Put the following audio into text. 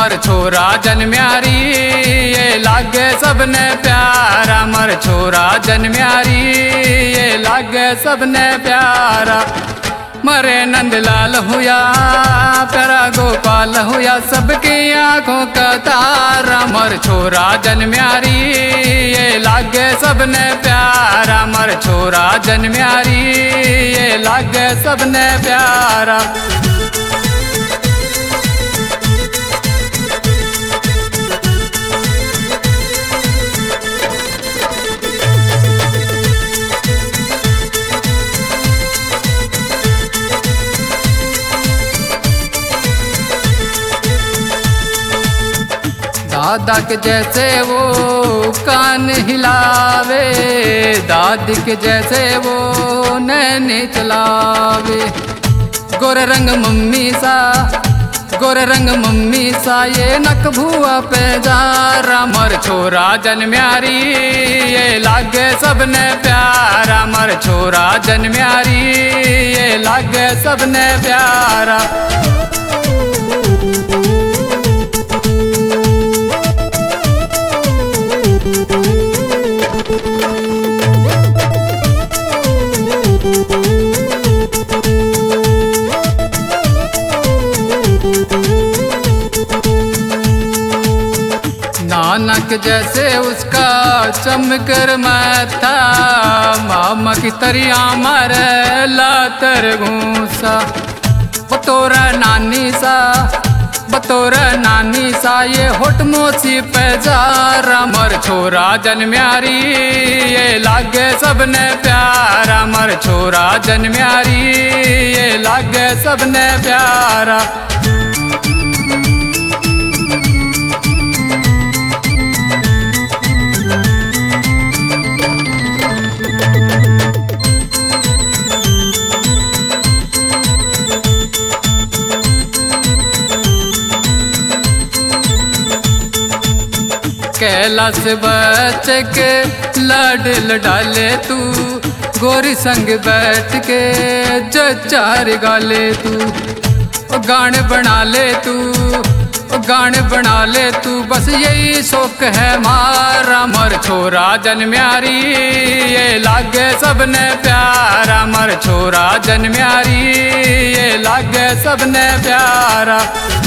मर छोरा जन्म्यारी ये लागे सबने प्यारा। मर छोरा जन्म्यारी ये लागे सबने प्यारा। मरे नंदलाल हुआ प्यारा गोपाल हुआ सबकी आंखों का तारा। मर छोरा जन्म्यारी ये लागे सबने प्यारा। मर छोरा जन्म्यारी ये लागे सबने प्यारा। दादा के जैसे वो कान हिलावे, दादी के जैसे वो नैनी चलावे। गोरे रंग मम्मी सा, गोरे रंग मम्मी सा ये नक भुआ पे जारा। मर छोरा जन्म्यारी ये लागे सबने प्यारा। मर छोरा जन्म्यारी ये लागे सबने प्यारा। नानक जैसे उसका चमकर माथा, मामा की तरिया मारे लातर घूसा। बतौर नानी सा, बतौर नानी सा ये होठ मोसी पे जारा। मर छोरा जन्म्यारी ये लागे सबने प्यारा। मर छोरा जन्म्यारी ये लागे सबने प्यारा। कैलाश बच्चे के लाड डाले तू, गोरी संग बैठ के जचार गाले तू। गाने बना ले तू, गाने बना ले तू, बस यही शौक है मारा। मर छोरा जन्म्यारी ये लागे सबने प्यारा। मर छोरा जन्म्यारी ये लागे सबने प्यारा।